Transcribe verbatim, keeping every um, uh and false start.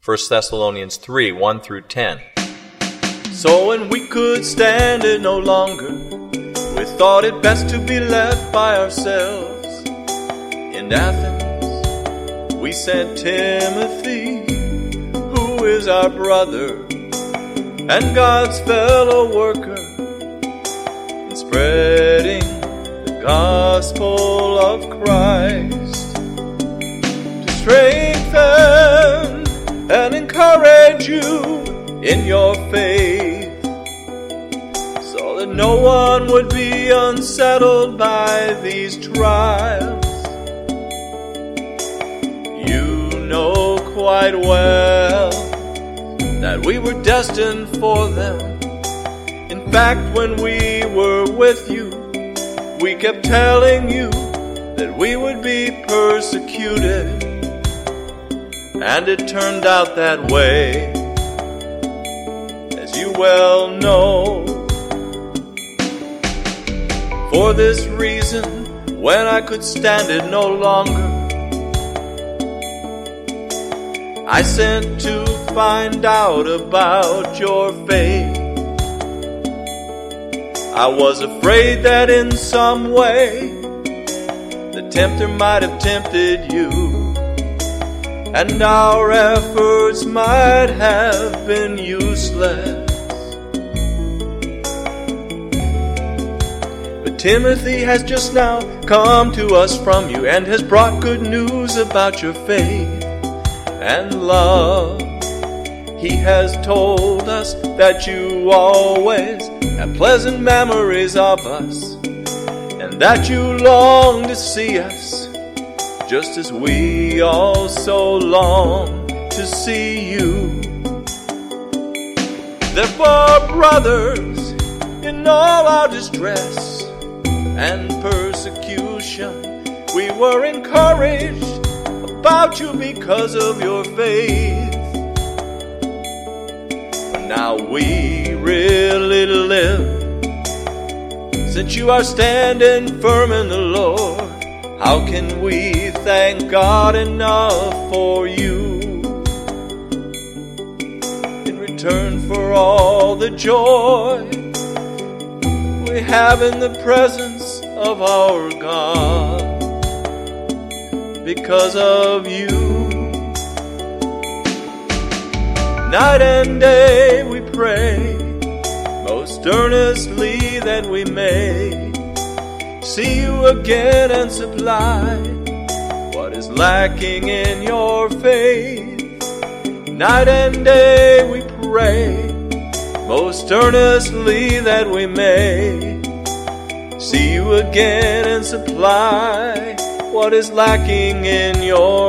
First Thessalonians three, one through ten. So when we could stand it no longer, we thought it best to be left by ourselves. In Athens, we sent Timothy, who is our brother and God's fellow worker in spreading the gospel of Christ, to strengthen and encourage you in your faith, so that no one would be unsettled by these trials. You know quite well that we were destined for them. In fact, when we were with you, we kept telling you that we would be persecuted, and it turned out that way, as you well know. For this reason, when I could stand it no longer, I sent to find out about your faith. I was afraid that in some way the tempter might have tempted you, and our efforts might have been useless. But Timothy has just now come to us from you and has brought good news about your faith and love. He has told us that you always have pleasant memories of us, and that you long to see us, just as we also long to see you. Therefore, brothers, in all our distress and persecution, we were encouraged about you because of your faith. But now we really live, since you are standing firm in the Lord. How can we thank God enough for you, in return for all the joy we have in the presence of our God because of you? Night and day we pray most earnestly that we may see you again and supply what is lacking in your faith. Night and day we pray most earnestly that we may see you again and supply what is lacking in your